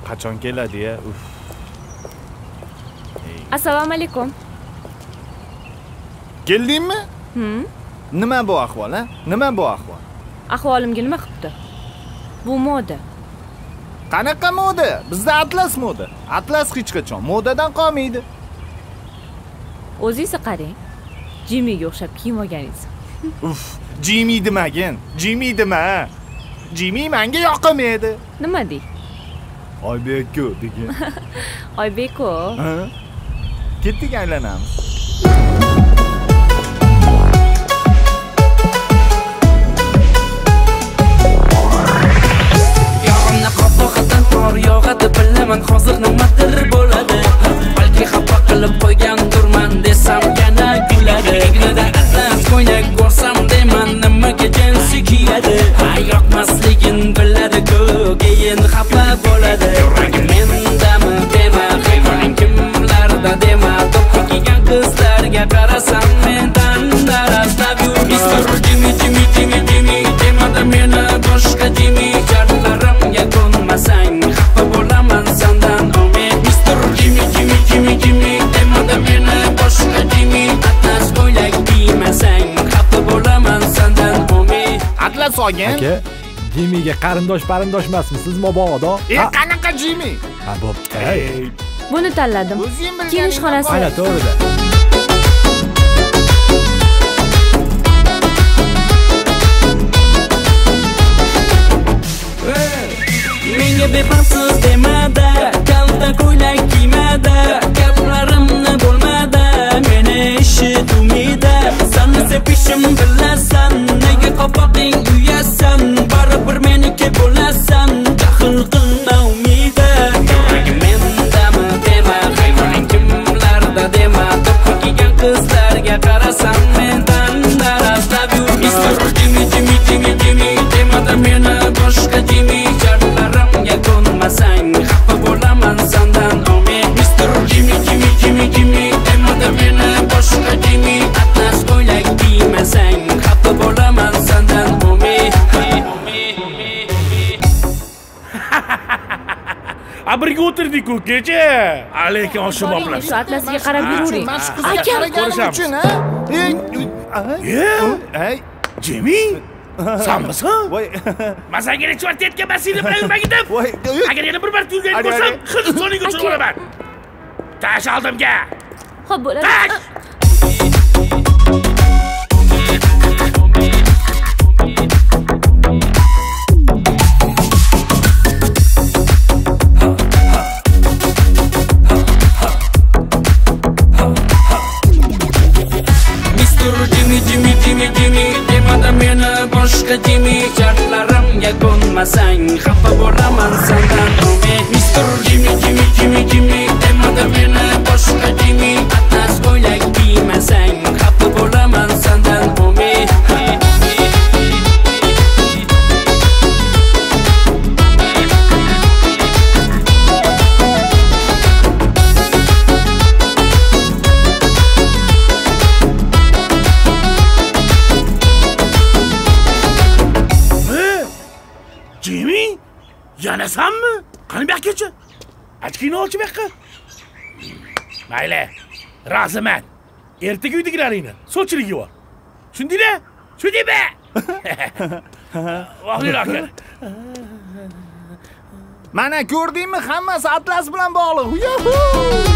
Qachon keladi-ya? Assalomu alaykum. Keldingmi? Nima bu ahvol, ha? Nima bu ahvol? Ahvolimga nima qilibdi? Bu moda. Qanaqa moda? Bizda Atlas moda. Atlas hech qachon modadan qolmaydi. O'zingiz qarang. Jimiga o'xshab kiyim olganingiz. Jimi demagin. Jimi dema. Jimi menga yoqmaydi. Nima dey? Oybek-ku degan. Oybek-ku. Ketdik aylanamiz. Yog'imni qopqoqdan qor yog'adi, bilaman hozir nimadir bo'ladi. Balki xafa qilib qo'ygandirman desam yana kuladi. Egnida atlas ko'ylak ko'rsam deyman nimaga jinsi kiyadi. Yoqmasligin biladi-ku, keyin xafa bo'ladi. Mendami dema, xayoling kimlarda dema. To'pqa kiygan qizlarga qarasam mendan darastab yur. Mr. Jimmy demada meni boshqa Jimmy charlarimga ko'nmasang xafa bo'laman sendan umid. Mr. Jimmy demada meni boshqa Jimmy atlas ko'ylak kiymasang xafa bo'laman sendan umid. Atlas olgin. Aka, Jimmyga qarindosh emasmisiz mobodo? Qanaqa Jimmy? Ha, bo'pti. Buni tanladim. Kiyinish xonasi. Ana to'g'rida. Menga befarqsiz demada, kalta ko'ylak kiymada, gaplarimni bo'lmada, meni eshitmida. Seni sevishim bilasan, nega qopoqing uyasan, baribir meniki bo'lasan, jahl qilma umida. Mendami dema, xayoling kimlarda dema, to'pqa kiygan qizlarga qarasam mendan darastab yur. Mr. Jimmy demada meni boshqa Jimmy charlarimga ko'nmasang xafa bo'laman sendan umid. Mr. Jimmy demada meni boshqa Jimmy atlas ko'ylak kiymasang xafa bo'laman sendan umid. Birga o'tirdik-ku kecha. Alaykum oshimoblar. Shu atlasga qarab yuravering. Aka, Hey, Jimmy? Sanmisan? Voy. Masagini kvartetga masina bilan yurmagin deb. Voy. Agar yana bir marta yurgan ko'rsam, Hindistonga uchirib olaman. Tash oldimga. Xo'p, bo'ladi. Tash. Jimmy demada meni boshqa Jimmy charlarimga ko'nmasang xafa bo'laman sendan umid. Mr. Jimmy demada meni boshqa Jimmy atlas ko'ylak kiymasang xafa bo'laman sendan umid. Jimmy? Yana sanmi? Qani bu yoqqa? Ochkini olchi bu yoqqa. Mayli. Roziman. Ertaga uydagilaringni so'chiligiga bor. Shundingmi? Shundingmi? Vaqtli aka. Mana ko'rdingmi? Hammasi Atlas bilan bog'liq. Yuhu!